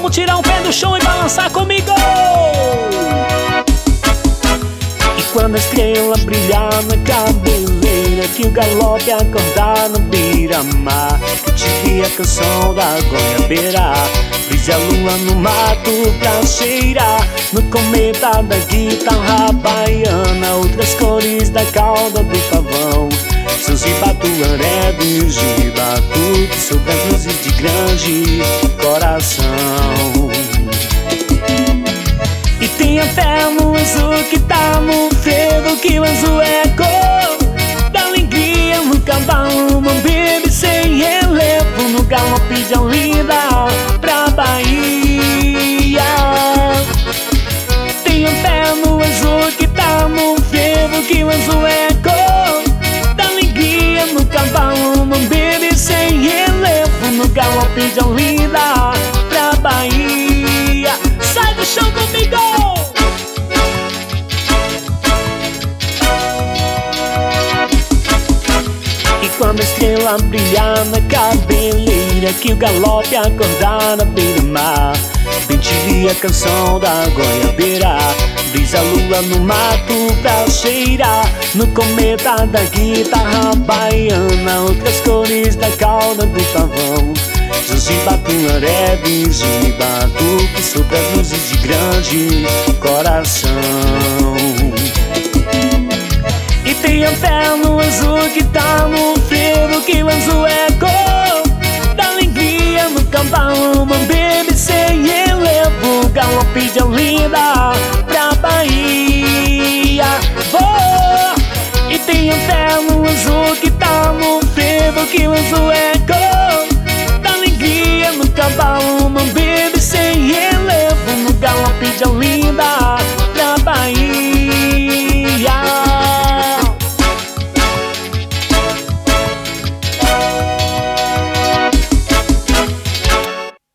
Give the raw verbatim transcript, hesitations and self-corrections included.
Vamos tirar o pé do chão e balançar comigo. E quando a estrela brilhar na cabeleira, que o galope acordar no beira-mar, que te vi a canção da goiabeira, brise a lua no mato pra cheirar, no cometa da guitarra baiana, outras cores da cauda do pavão, seus ribatuarebes de batuque sobre as luzes de grande coração. E tenha fé no azul que tá no frevo, que o azul é a cor da alegria, no cavalo, uma baby sem relevo, no galope de Olinda pra Bahia. Tenha fé no azul que tá no frevo, que o azul é a cor da alegria, no cavalo, uma baby sem relevo, no galope de Olinda pra Bahia. Sai do chão comigo! E quando a estrela brilhar na cabeleira, que o galope acordar na beira-mar, bem te vi a canção da goiabeira, brisa a lua no mato pra cheirar, no cometa da guitarra baiana, outras cores da cauda do pavão, seus ribatuarebes de batuque sobre as luzes de grande coração. E tenha fé no azul que tá no frevo, que o azul é a cor da alegria, no cavalo, uma baby sem relevo, galope de Olinda pra Bahia. Oh! E tenha fé no azul que tá no frevo, que o azul é a cor